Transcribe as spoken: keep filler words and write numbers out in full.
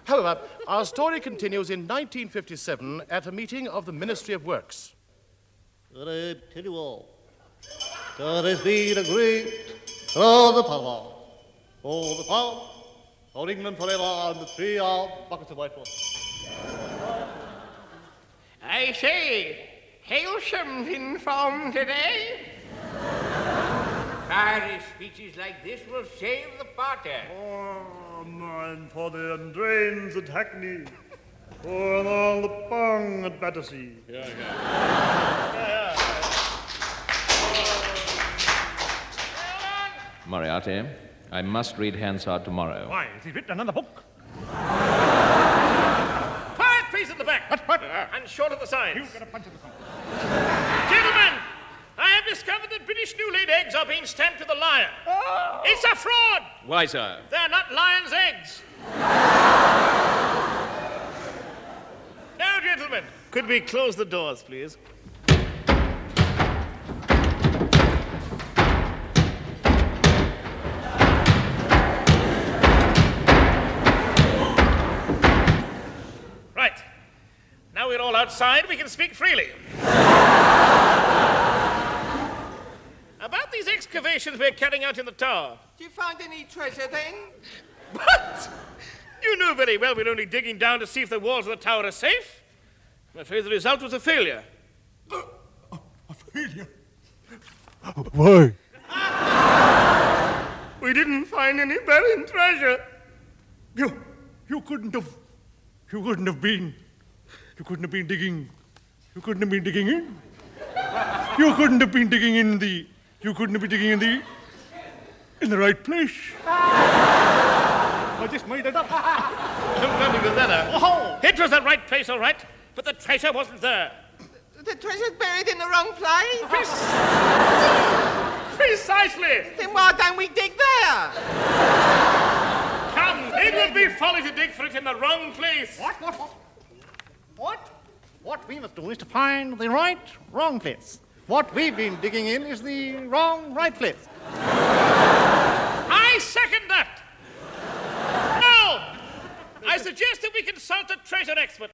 However, our story continues in nineteen fifty-seven at a meeting of the Ministry of Works. But I tell you all, God has been a great, and all the power, all the power, for England forever, and the three are buckets of whitewash. I say, Hailsham's in form today. Fiery speeches like this will save the party. Oh, mine for the Andrains at Hackney, for all the bung at Battersea. Yeah, yeah. Moriarty, I must read Hansard tomorrow. Why, has he written another book? Quiet, please, at the back. What, what? And short of the sides. You get a punch at the front. Gentlemen, I have discovered that British new-laid eggs are being stamped with a lion. Oh. It's a fraud. Why, sir? They're not lion's eggs. Now, gentlemen, could we close the doors, please? Right. Now we're all outside, we can speak freely. About these excavations we're carrying out in the tower. Did you find any treasure then? What? You knew very well we're only digging down to see if the walls of the tower are safe. I'm afraid the result was a failure. Uh, a, a failure? Why? We didn't find any buried treasure. You, you couldn't have, you couldn't have been, you couldn't have been digging, you couldn't have been digging in. You couldn't have been digging in the, you couldn't have been digging in the, in the right place. I just made it up. Don't tell me with that. Oh, it was the right place, all right, but the treasure wasn't there. The treasure's buried in the wrong place? Precisely. Then why don't we dig there? Come, it would be folly to dig for it in the wrong place. What, what, what? What? What we must do is to find the right, wrong place. What we've been digging in is the wrong, right place. I second that. No! I suggest that we consult a treasure expert.